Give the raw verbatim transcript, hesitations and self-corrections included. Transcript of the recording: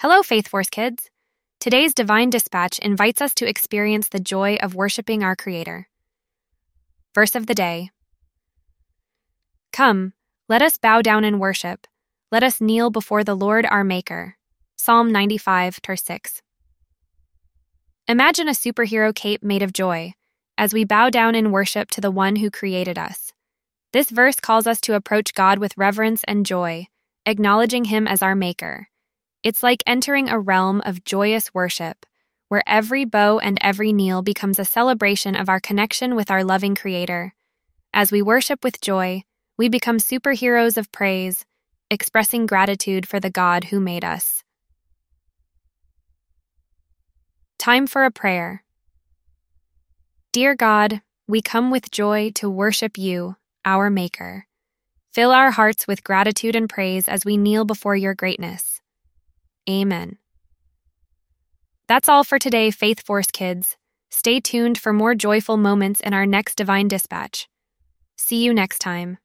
Hello, Faith Force kids. Today's Divine Dispatch invites us to experience the joy of worshiping our Creator. Verse of the day. Come, let us bow down and worship. Let us kneel before the Lord our Maker. Psalm ninety-five, verse six. Imagine a superhero cape made of joy, as we bow down in worship to the one who created us. This verse calls us to approach God with reverence and joy, acknowledging Him as our Maker. It's like entering a realm of joyous worship, where every bow and every kneel becomes a celebration of our connection with our loving Creator. As we worship with joy, we become superheroes of praise, expressing gratitude for the God who made us. Time for a prayer. Dear God, we come with joy to worship You, our Maker. Fill our hearts with gratitude and praise as we kneel before Your greatness. Amen. That's all for today, Faith Force kids. Stay tuned for more joyful moments in our next Divine Dispatch. See you next time.